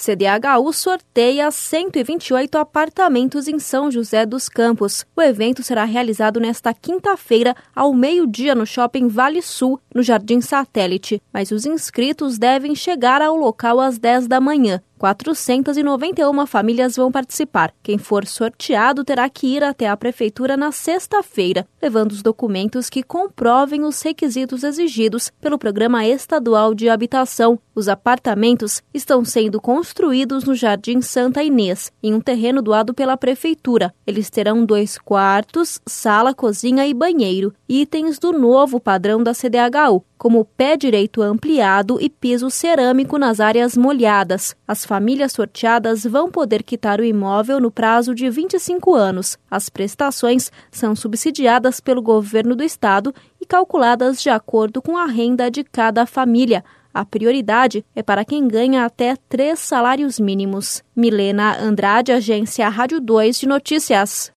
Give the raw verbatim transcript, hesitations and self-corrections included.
C D H U sorteia cento e vinte e oito apartamentos em São José dos Campos. O evento será realizado nesta quinta-feira, ao meio-dia, no Shopping Vale Sul, no Jardim Satélite. Mas os inscritos devem chegar ao local às dez da manhã. quatrocentas e noventa e uma famílias vão participar. Quem for sorteado terá que ir até a prefeitura na sexta-feira, levando os documentos que comprovem os requisitos exigidos pelo Programa Estadual de Habitação. Os apartamentos estão sendo construídos no Jardim Santa Inês, em um terreno doado pela prefeitura. Eles terão dois quartos, sala, cozinha e banheiro, itens do novo padrão da C D H U, como pé direito ampliado e piso cerâmico nas áreas molhadas. As famílias sorteadas vão poder quitar o imóvel no prazo de vinte e cinco anos. As prestações são subsidiadas pelo governo do estado e calculadas de acordo com a renda de cada família. A prioridade é para quem ganha até três salários mínimos. Milena Andrade, Agência Rádio dois de Notícias.